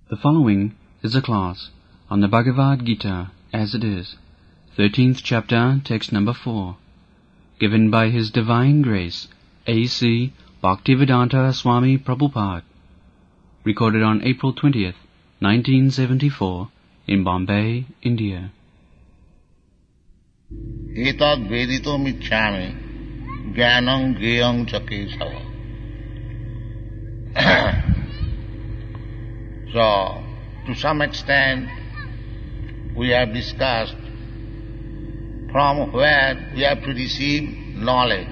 The following is a class on the Bhagavad Gita as it is, 13th chapter, text number 4, given by His Divine Grace, A.C. Bhaktivedanta Swami Prabhupada, recorded on April 20th, 1974, in Bombay, India. Etad vedito micchami jnanam gyayam cha kesava. So, to some extent, we have discussed from where we have to receive knowledge,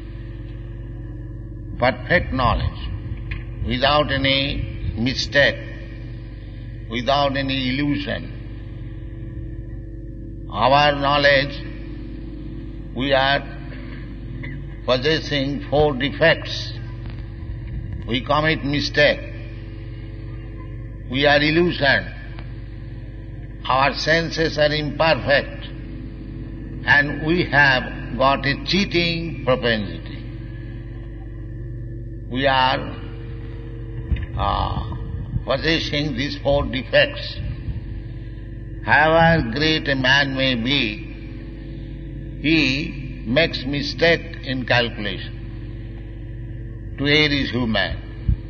perfect knowledge, without any mistake, without any illusion. Our knowledge, we are possessing 4 defects. We commit mistake. We are illusioned. Our senses are imperfect. And we have got a cheating propensity. We are possessing these 4 defects. However great a man may be, he makes mistake in calculation. To err is human.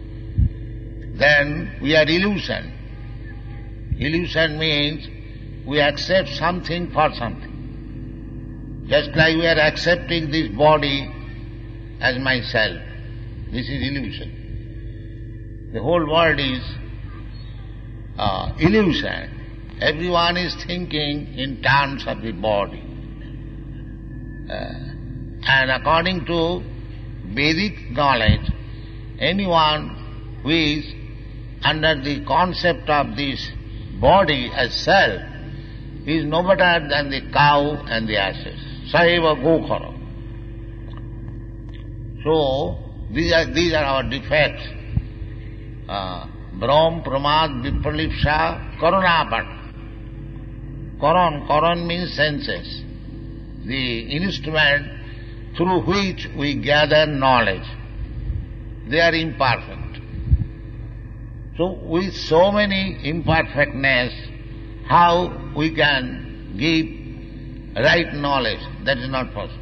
Then we are illusioned. Illusion means we accept something for something. Just like we are accepting this body as myself. This is illusion. The whole world is illusion. Everyone is thinking in terms of the body. And according to Vedic knowledge, anyone who is under the concept of this body as self is no better than the cow and the asses. Saiva gokhara. So, these are our defects. Brahm, Pramad, Vipralipsa, Karunapat. Karan means senses. The instrument through which we gather knowledge. They are imperfect. So with so many imperfectness, how we can give right knowledge? That is not possible.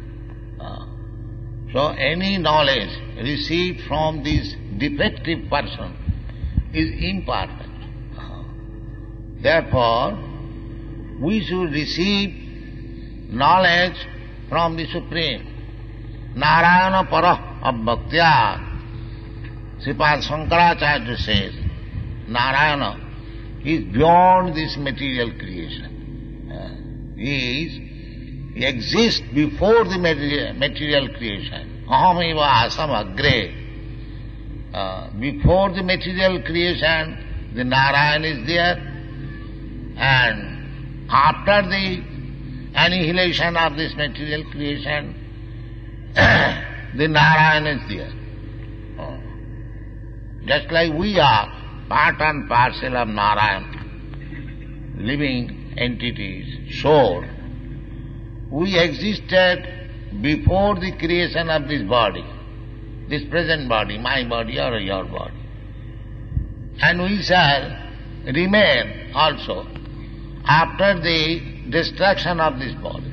So any knowledge received from this defective person is imperfect. Therefore, we should receive knowledge from the Supreme. Narayana Parah Abhaktya. Sripad Shankaracharya says, Narayana is beyond this material creation. He exists before the material creation. Ahamiva asam agre. Before the material creation, the Narayana is there, and after the annihilation of this material creation, the Narayana is there. Just like we are part and parcel of Narayana, living entities, soul. We existed before the creation of this body, this present body, my body or your body. And we shall remain also after the destruction of this body.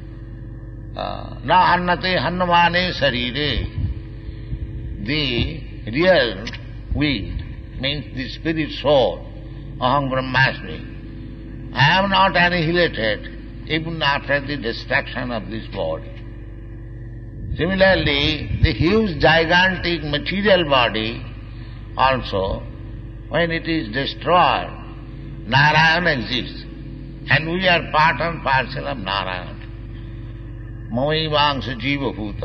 Na hannate hannamane sarire. The real we, means the spirit soul, aham brahmasmi. I am not annihilated even after the destruction of this body. Similarly, the huge gigantic material body also, when it is destroyed, Narayana exists. And we are part and parcel of Narayana. Mamaivangsa jiva bhuta.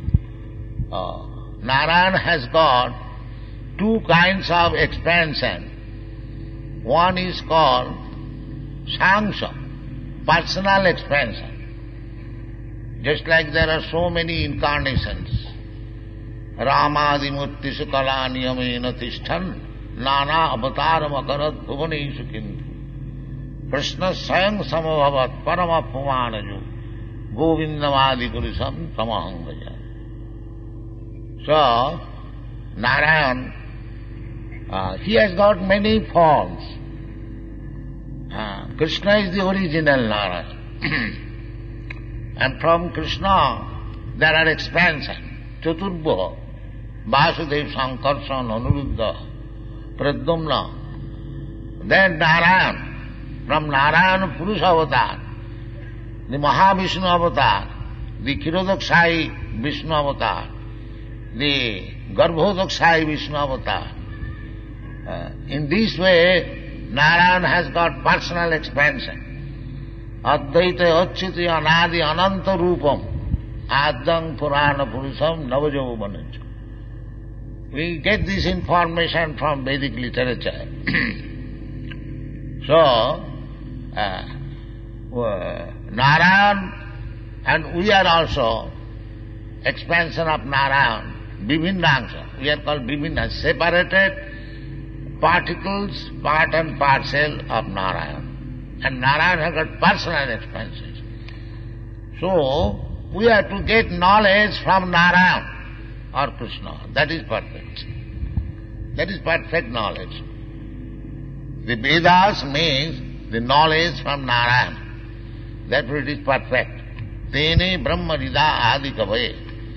Narayana has got 2 kinds of expansion. One is called Sangsha, personal expansion. Just like there are so many incarnations. Ramadimurti sukalaniyamena tishthan nana avataram akarat bhuvaneshu kintu. Krishna sayang samabhavat paramapumanaju govindamadi purisam tamahangaya. So, Narayan He has got many forms. Krishna is the original Narayana. And from Krishna there are expansions. Chaturbha, Vasudev, Sankarsana, Anuruddha, Pradyumna. Then Narayana. From Narayana Purusha avatar, the Mahavishnu avatar, the Kirodakshayi Vishnu avatar, the Garbhodakshayi Vishnu avatar. In this way, Narayana has got personal expansion. Advaita Acchiti Anadi Ananta Rupam Adang Purana Purusham Navajavamanach. We get this information from Vedic literature. So, Narayan, and we are also expansion of Narayan, Bibhindangsha. We are called Bibhinda, separated particles, part and parcel of Narayan. And Narayan has got personal expansions. So, we have to get knowledge from Narayan or Krishna. That is perfect. That is perfect knowledge. The Vedas means the knowledge from Narayan. Therefore it is perfect. Tene Brahma Rida Adi Kavaye.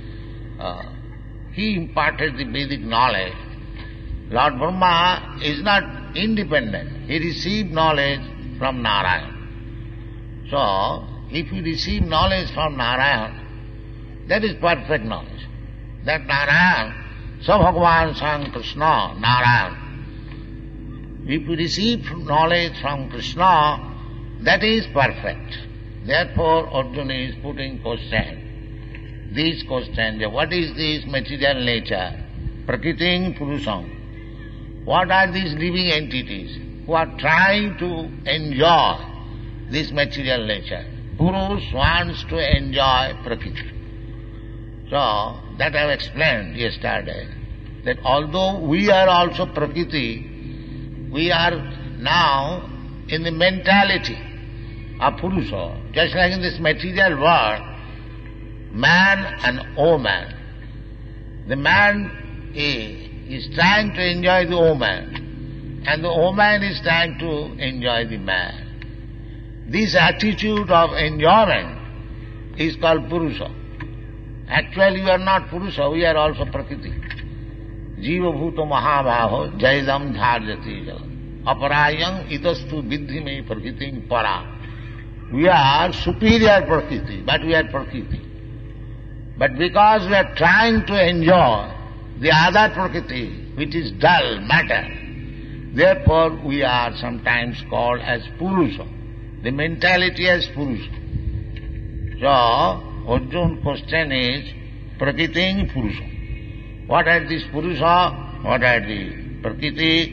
He imparted the Vedic knowledge. Lord Brahma is not independent. He received knowledge from Narayan. So, if you receive knowledge from Narayan, that is perfect knowledge. That Narayan, so Bhagavan Sang Krishna, Narayan. If you receive knowledge from Krishna, that is perfect. Therefore, Arjuna is putting question. This question, what is this material nature? Prakriting Purusham. What are these living entities who are trying to enjoy this material nature? Purush wants to enjoy Prakriti. So, that I have explained yesterday, that although we are also Prakriti, we are now in the mentality of Purusha. Just like in this material world, man and woman. The man is trying to enjoy the woman, and the woman is trying to enjoy the man. This attitude of enjoyment is called Purusha. Actually, we are not Purusha, we are also Prakriti. Jiva bhuto mahabhaho jaidam dharjati jala. Aparayam itastu viddhime prakritim para. We are superior Prakriti, but we are Prakriti. But because we are trying to enjoy the other Prakriti, which is dull, matter, therefore we are sometimes called as Purusha. The mentality as Purusha. So, Arjuna's question is, Prakriting Purusha. What are these Purusha? What are the Prakriti?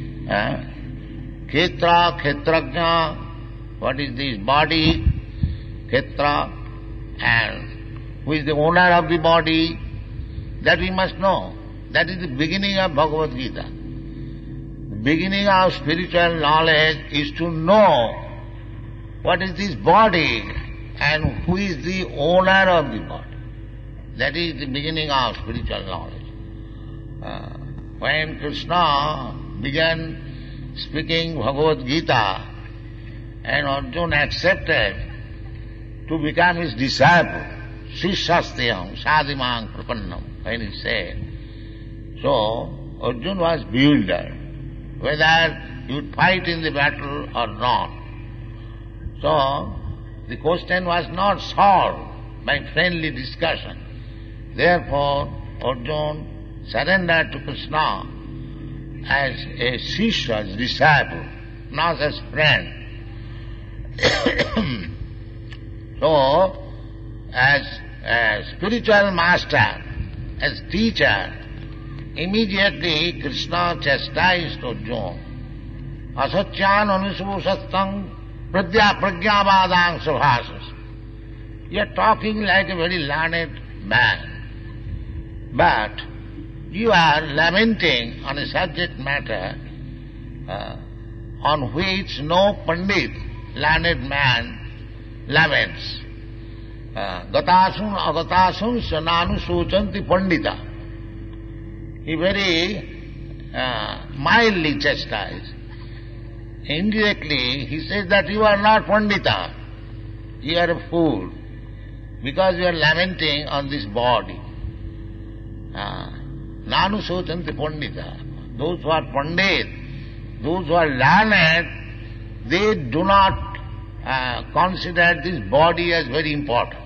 Khetra, Khetrajna. What is this body? Khetra. And who is the owner of the body? That we must know. That is the beginning of Bhagavad Gita. The beginning of spiritual knowledge is to know what is this body and who is the owner of the body. That is the beginning of spiritual knowledge. When Krishna began speaking Bhagavad Gita and Arjuna accepted to become his disciple, Shishastyam Sadhimang Prapannam, when he said, so Arjuna was bewildered whether he would fight in the battle or not. So the question was not solved by friendly discussion. Therefore Arjuna surrendered to Krishna as a Shishya, as disciple, not as friend. So, as a spiritual master, as teacher, immediately Krishna chastised Arjuna. Asatyan anusuvasastang pragyavadang sabhasas. You are talking like a very learned man, but you are lamenting on a subject matter on which no Pandit, learned man, laments. Gatasun agatasun sananu sochanti pandita. He very mildly chastised. Indirectly, he says that you are not Pandita, you are a fool, because you are lamenting on this body. Nanu sochanti Pandita. Those who are Pandit, those who are learned, they do not consider this body as very important.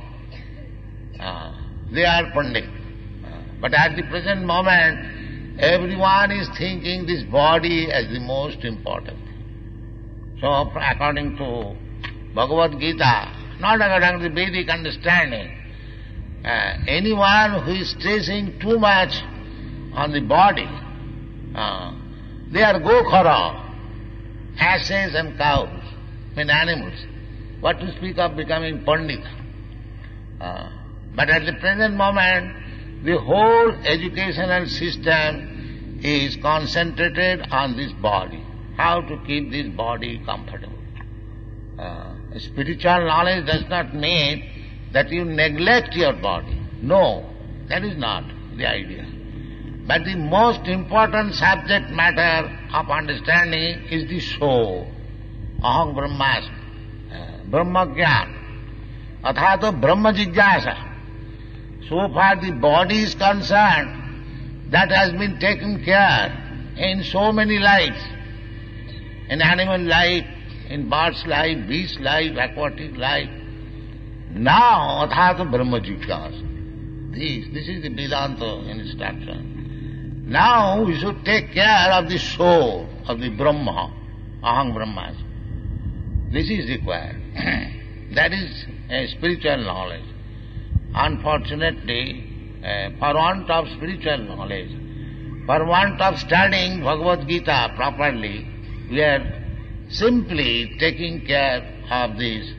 They are Pandit. But at the present moment, everyone is thinking this body as the most important. So, according to Bhagavad Gita, not according to the Vedic understanding, anyone who is stressing too much on the body, they are Gokhara, asses and cows, animals. What to speak of becoming Pandita? But at the present moment, the whole educational system is concentrated on this body, how to keep this body comfortable. Spiritual knowledge does not mean that you neglect your body. No, that is not the idea. But the most important subject matter of understanding is the soul. Aham Brahmasmi, Brahma Jnana, Athato Brahma Jigyasa. So far the body is concerned, that has been taken care in so many lives. In animal life, in bird's life, beast life, aquatic life. Now, Athato Brahma Jigyasa. This is the Vedanta instruction. Now we should take care of the soul, of the Brahma, Aham Brahmasmi. This is required. That is a spiritual knowledge. Unfortunately, for want of spiritual knowledge, for want of studying Bhagavad Gita properly, we are simply taking care of this,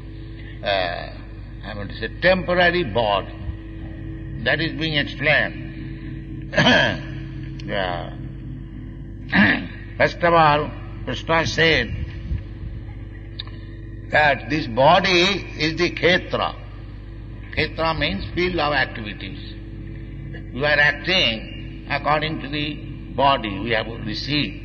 temporary body. That is being explained. First of all, Krishna said that this body is the Kshetra. Kshetra means field of activities. You are acting according to the body we have received.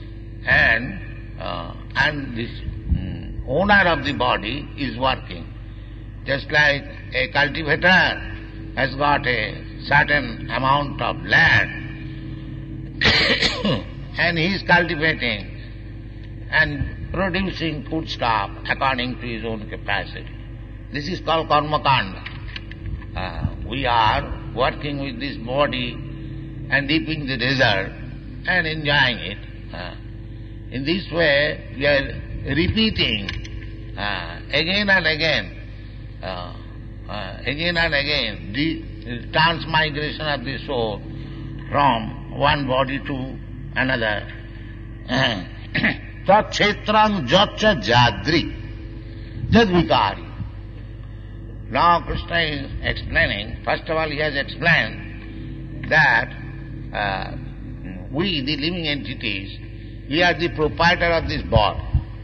And this owner of the body is working. Just like a cultivator has got a certain amount of land and he is cultivating and producing foodstuff according to his own capacity. This is called karmakanda. We are working with this body and reaping the result and enjoying it. In this way, we are repeating again and again the transmigration of the soul from one body to another. Tat kshetrang jatcha jadri jadvikari. Now Krishna is explaining, first of all he has explained that we, the living entities, we are the proprietor of this body.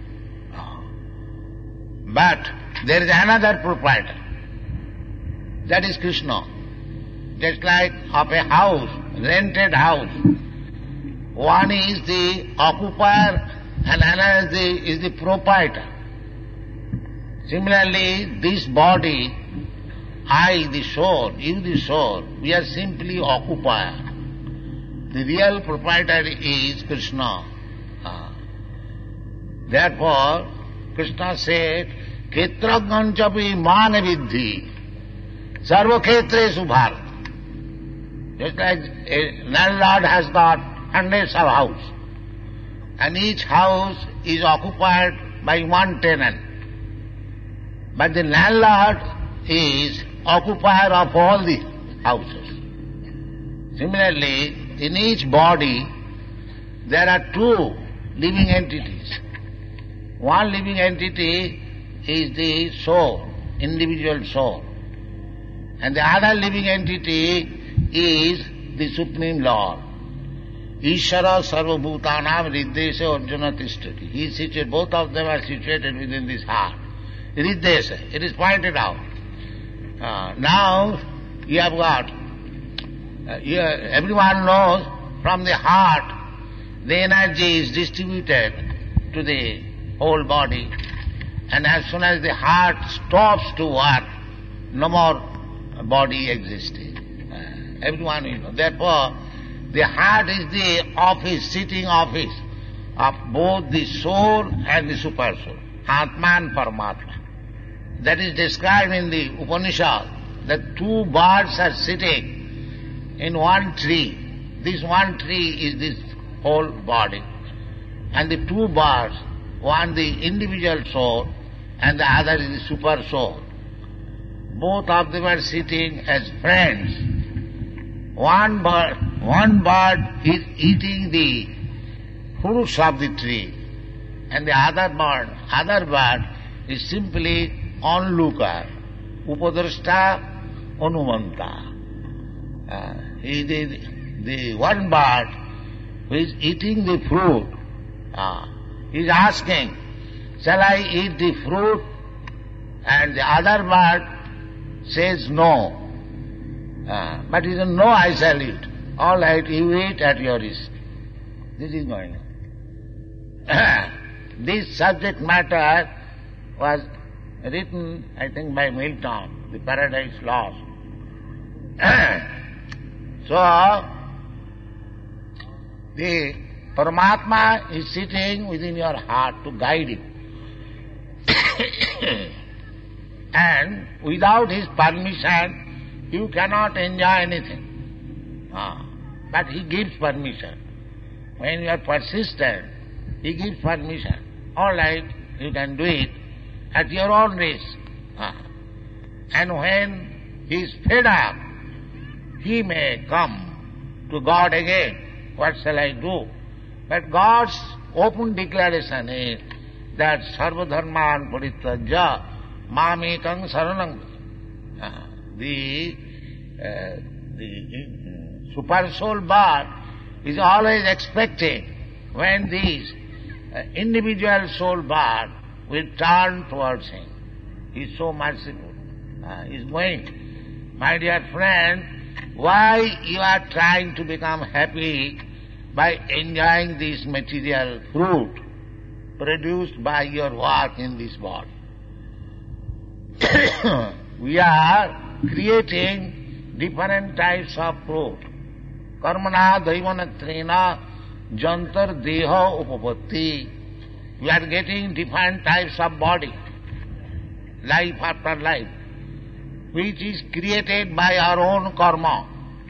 But there is another proprietor, that is Krishna. Just like of a house, rented house, one is the occupier and another is the proprietor. Similarly, this body, I the soul, you the soul, we are simply occupier. The real proprietor is Krishna. Therefore, Krishna said, Kshetraganchapi mana vidhi, sarva kshetresu bharata. Just like a landlord has got hundreds of houses, and each house is occupied by one tenant. But the landlord is occupier of all the houses. Similarly, in each body, there are two living entities. One living entity is the soul, individual soul. And the other living entity is the Supreme Lord. Ishara sarva bhutanam riddesa arjuna tishtati. He is situated, both of them are situated within this heart. Riddesa, it is pointed out. Now you have got, everyone knows from the heart the energy is distributed to the whole body, and as soon as the heart stops to work, no more body existing. Everyone will know. Therefore, the heart is the office, sitting office of both the soul and the super soul, Atma and Paramatma. That is described in the Upanishad, that two birds are sitting in one tree. This one tree is this whole body. And the two birds, one the individual soul and the other is the super soul. Both of them are sitting as friends. One bird is eating the fruits of the tree, and the other bird is simply onlooker, upadrashta anumanta. The one bird who is eating the fruit is asking, shall I eat the fruit? And the other bird says no. But he says, no, I shall eat. All right, you eat at your risk. This is going on. This subject matter was written, I think, by Milton, The Paradise Lost. So, the Paramatma is sitting within your heart to guide you. And without his permission, you cannot enjoy anything. But he gives permission. When you are persistent, he gives permission. All right, you can do it at your own risk. And when he is fed up, he may come to God again. What shall I do? But God's open declaration is that sarva dharman parityajya mamekang saranam. The super soul bird is always expecting when this individual soul bird will turn towards him. He is so merciful. He is going, my dear friend, why you are trying to become happy by enjoying this material fruit produced by your work in this body? We are creating different types of fruit. Karmana daivanatrena jantar deha upapatti. We are getting different types of body, life after life, which is created by our own karma.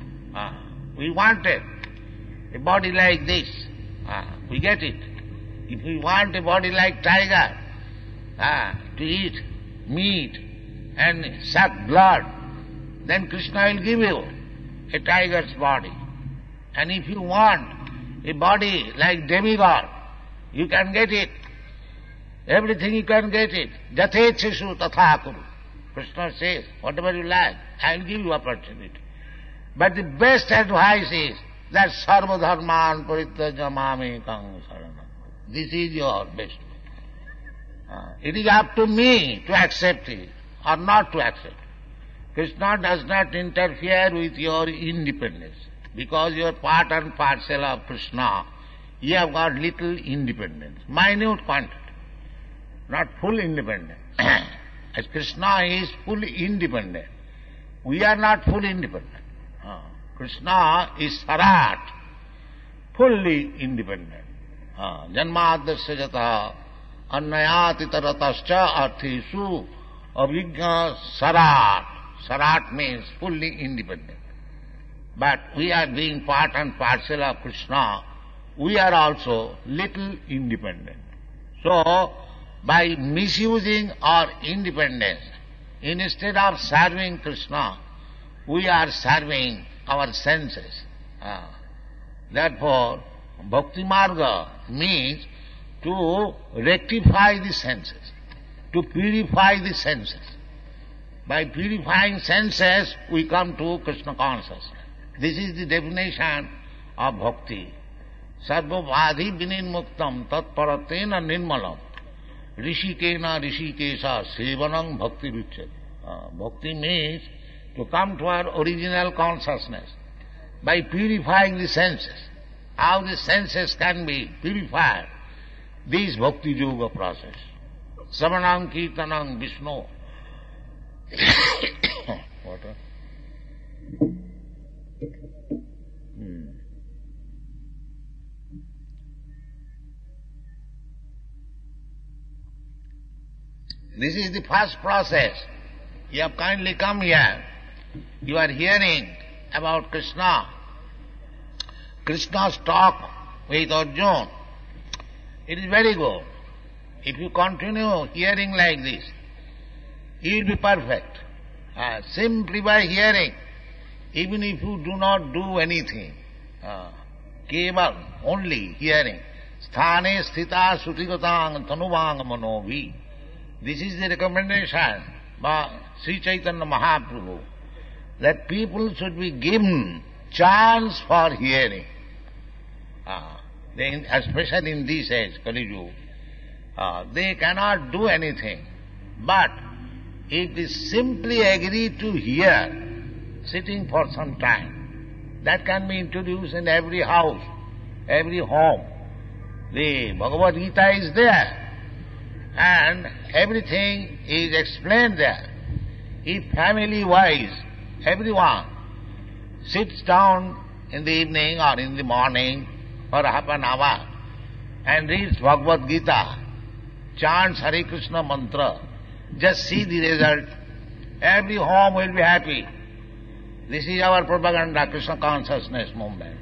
We wanted a body like this, we get it. If we want a body like tiger, to eat meat and suck blood, then Krishna will give you a tiger's body. And if you want a body like demigod, you can get it. Everything you can get it. Jatecheshu tatha kuru. Krishna says, whatever you like, I will give you opportunity. But the best advice is that sarva dharman parityajya mamekang saranam. This is your best. It is up to me to accept it or not to accept. Krishna does not interfere with your independence. Because you are part and parcel of Krishna, you have got little independence, minute quantity, not full independence. As Krishna is fully independent, we are not fully independent. Krishna is Sarat, fully independent. Janmadasya jata annayati taratascha arthesu avijna Sarat. Sarat means fully independent. But we are being part and parcel of Krishna, we are also little independent. So, by misusing our independence, instead of serving Krishna, we are serving our senses. Therefore, Bhakti Marga means to rectify the senses, to purify the senses. By purifying senses, we come to Krishna consciousness. This is the definition of bhakti. Sarva vadhi vinimuktam tat paratena nirmalam rishikena rishikesha sevanam bhakti ruchyate. Bhakti means to come to our original consciousness by purifying the senses. how the senses can be purified. This Bhakti Yoga process. Savanam Kirtanam Vishnu. Water. This is the first process. You have kindly come here. You are hearing about Krishna. Krishna's talk with Arjuna. It is very good. If you continue hearing like this, you will be perfect. Simply by hearing, even if you do not do anything, keval, only hearing. Sthane sthita sutigatang tanuvang manovi. This is the recommendation by Sri Chaitanya Mahaprabhu, that people should be given chance for hearing. Especially in this age, Kali Yuga, they cannot do anything. But if they simply agree to hear, sitting for some time, that can be introduced in every house, every home. The Bhagavad Gita is there, and everything is explained there. If family-wise, everyone sits down in the evening or in the morning for half an hour and reads Bhagavad Gita, chants Hare Krishna mantra, just see the result. Every home will be happy. This is our propaganda, Krishna consciousness movement.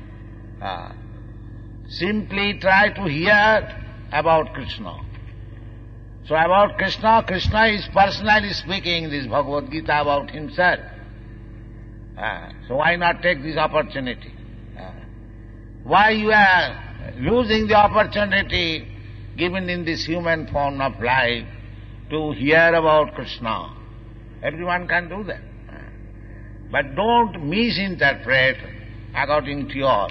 Simply try to hear about Krishna. So about Krishna, Krishna is personally speaking this Bhagavad Gita about himself. So why not take this opportunity? Why you are losing the opportunity given in this human form of life to hear about Krishna? Everyone can do that. But don't misinterpret according to your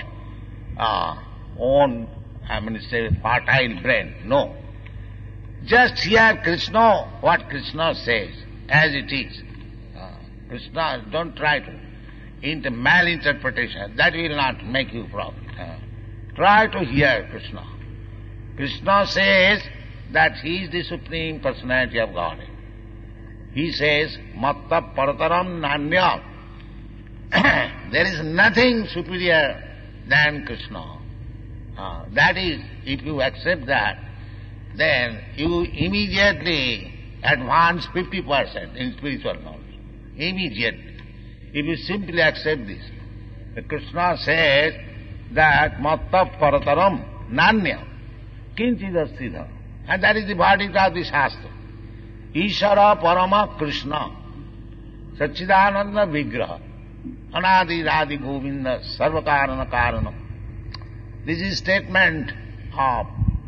own, fertile brain. No. Just hear Krishna, what Krishna says, as it is. Krishna, don't try to malinterpretation. That will not make you profit. Try to hear Krishna. Krishna says that he is the Supreme Personality of Godhead. He says, Matta Parataram Nanya. There is nothing superior than Krishna. That is, if you accept that, then you immediately advance 50% in spiritual knowledge. Immediately. If you simply accept this. Krishna says that Matta Parataram Nanya Kinchidastidha. And that is the verdict of the Shastra. Ishara Parama Krishna Satchidananda Vigraha Anadi Radhi Govinda Sarvakarana Karanam. This is statement of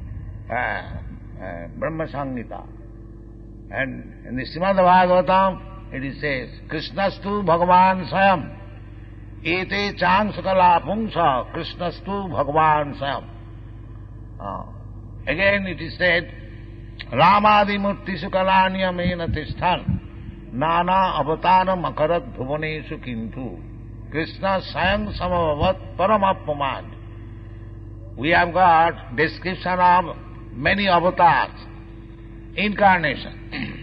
Brahma Samhita. And in the Srimad Bhagavatam, it says, Krishnastu Bhagavan Swayam. Ete chansakala pungsa Krishnastu Bhagavan Swayam. Again it is said, Ramadi Murti Sukalanya Mena Tisthan Nana Avatara Makarat Bhuvaneshu Kintu Krishna Sayang Samavavat Paramapamad. We have got description of many avatars, incarnation.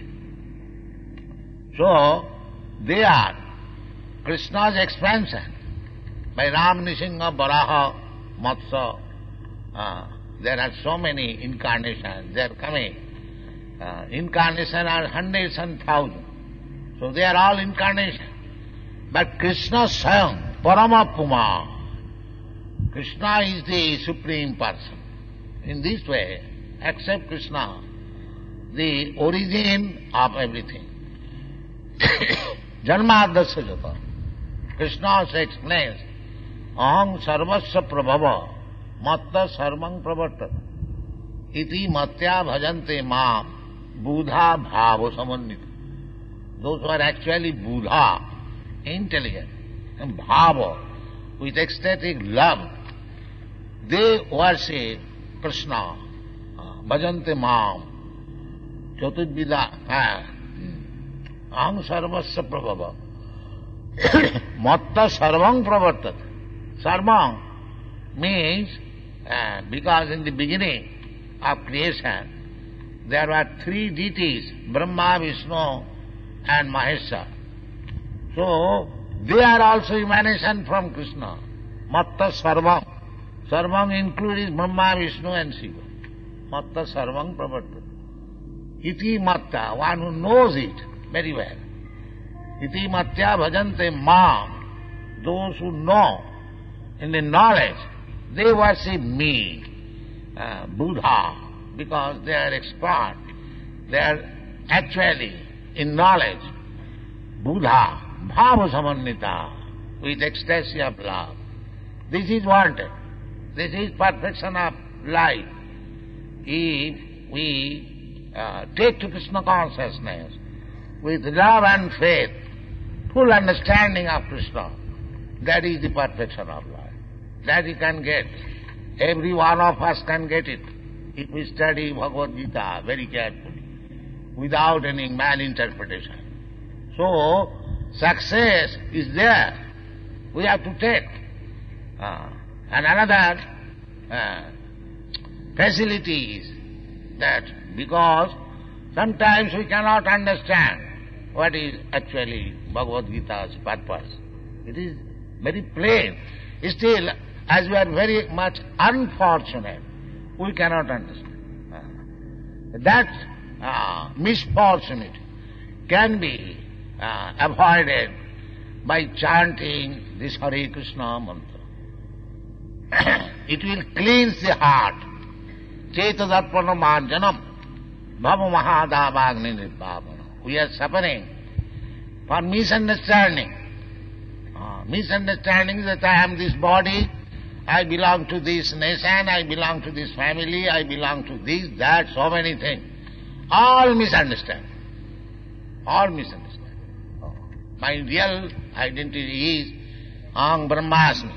So, they are Krishna's expansion. By Ram, Nishinga, Varaha, Matsya, there are so many incarnations, they are coming. Incarnations are hundreds and thousands. So they are all incarnations. But Krishna Sayam, Paramapuma. Krishna is the Supreme Person. In this way, accept Krishna, the origin of everything. Janmadasya jata. Krishna also explains, Aham sarvasya prabhava matta sarvang pravartat iti matya bhajante maam buddha bhava samannita. Those who are actually buddha, intelligent, and bhava, with ecstatic love, they worship Krishna, bhajante maam, chatudvida, aham sarvasya prabhava, matta sarvang pravartat. Sarvang, means because in the beginning of creation there were three deities, Brahma, Vishnu and Mahesha. So they are also emanation from Krishna. Matta Sarvam. Sarvam includes Brahma, Vishnu and Shiva. Matta Sarvam Pravartati. Iti Matta, one who knows it very well. Iti Matya Bhajante Mam. Those who know in the knowledge, they worship me, Buddha, because they are expert. They are actually in knowledge. Buddha, Bhava Samannita, with ecstasy of love. This is wanted. This is perfection of life. If we take to Krishna consciousness with love and faith, full understanding of Krishna, that is the perfection of life. That we can get. Every one of us can get it if we study Bhagavad Gita very carefully, without any malinterpretation. So, success is there. We have to take. And another facility is that because sometimes we cannot understand what is actually Bhagavad Gita's purpose. It is very plain. Still, as we are very much unfortunate, we cannot understand. That misfortunate can be avoided by chanting this Hare Krishna mantra. It will cleanse the heart. Chetadarpana marjanam bhava mahadavagni nirbhavana. We are suffering for misunderstanding. Misunderstanding is that I am this body, I belong to this nation, I belong to this family, I belong to this, that, so many things. All misunderstanding. All misunderstanding. My real identity is Aham Brahmasmi.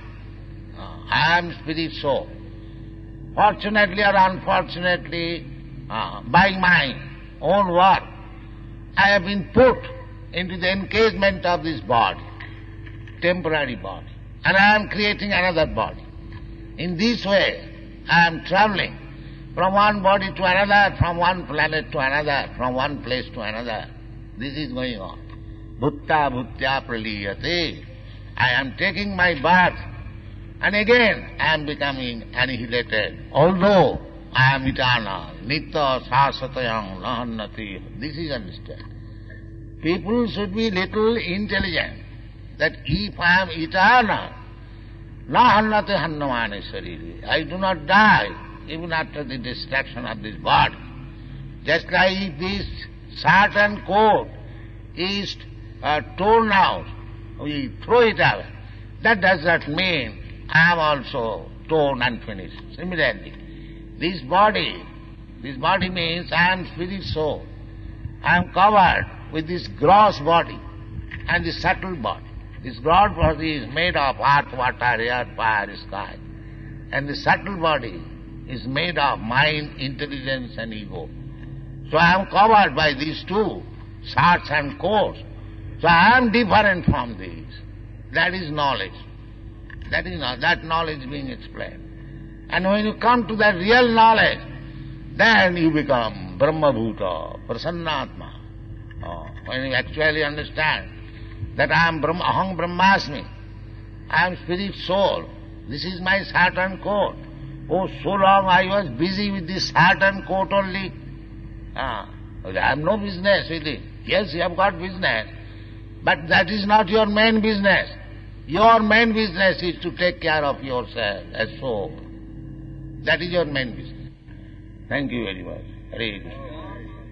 I am spirit soul. Fortunately or unfortunately, by my own work, I have been put into the encasement of this body, temporary body, and I am creating another body. In this way, I am traveling from one body to another, from one planet to another, from one place to another. This is going on. Bhutta bhutya praliyate. I am taking my birth, and again I am becoming annihilated. Although I am eternal, nitya sasatayam nahannati. This is understood. People should be little intelligent, that if I am eternal, nahannati hannamane sariri. I do not die even after the destruction of this body. Just like if this shirt and coat is torn out, we throw it away. That does not mean I am also torn and finished. Similarly, this body means I am spirit soul. I am covered with this gross body and the subtle body. This gross body is made of earth, water, air, fire, sky. And the subtle body is made of mind, intelligence and ego. So I am covered by these two, shirts and coats. So I am different from these. That is knowledge. That knowledge being explained. And when you come to that real knowledge, then you become Brahma Bhuta, Prasannatma. When you actually understand that I am Aham Brahmasmi, I am spirit soul, this is my shirt and coat. Oh, so long I was busy with this shirt and coat only. I have no business with it. Yes, you have got business, but that is not your main business. Your main business is to take care of yourself as soul. That is your main business. Thank you very much. Hare Krishna.